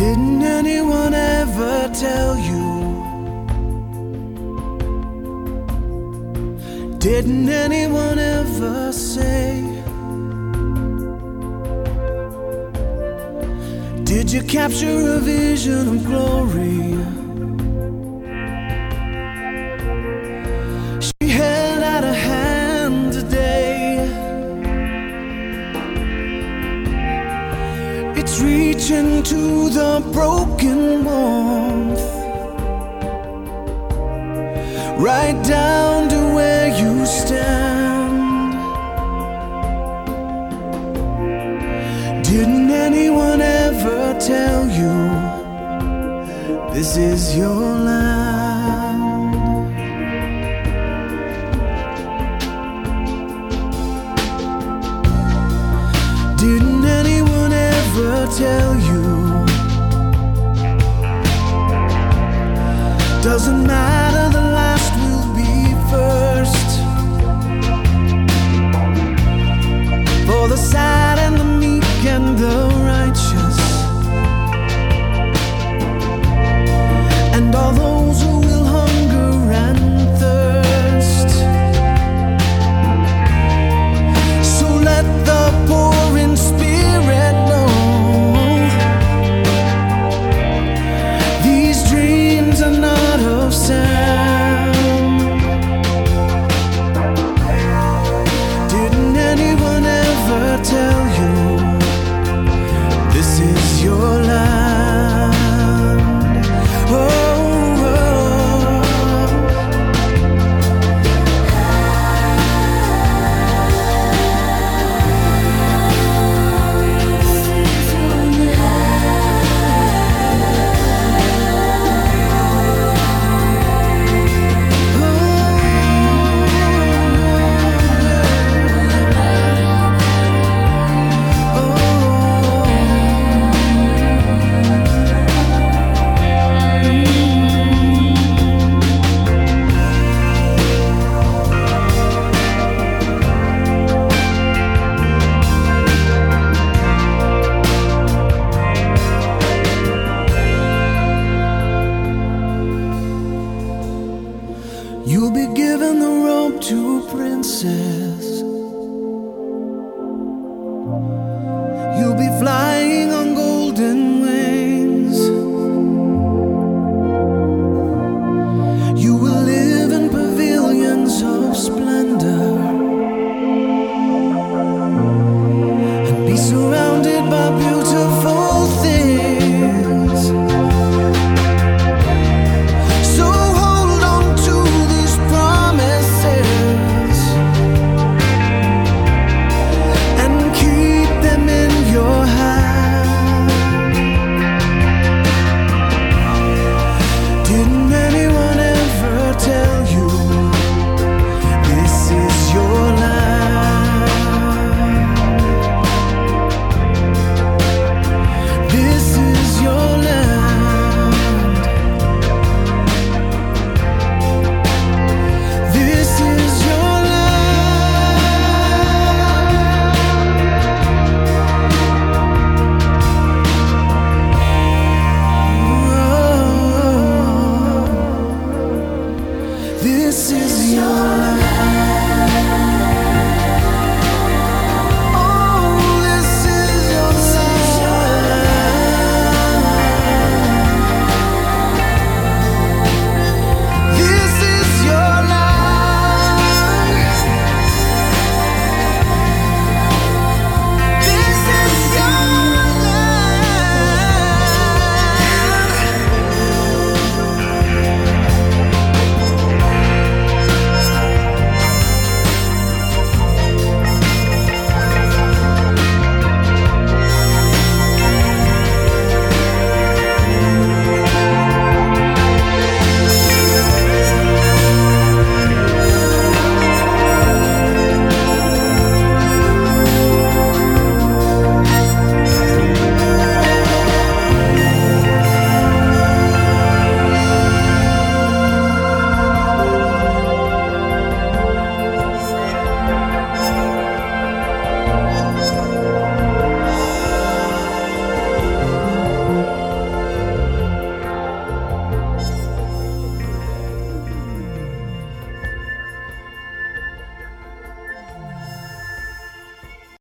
Didn't anyone ever tell you? Didn't anyone ever say? Did you capture a vision of glory? She held out a hand today. It's reaching to the broken warmth, right down to where you stand. Didn't anyone ever tell you this is your land? Didn't anyone ever tell you? Doesn't matter, the last will be first. For the sad and the meek and the righteous, and all those who will hunger and thirst. So let the poor in spirit know these dreams are not of sound. Didn't anyone ever tell you this is your land? You'll be given the robe to a princess.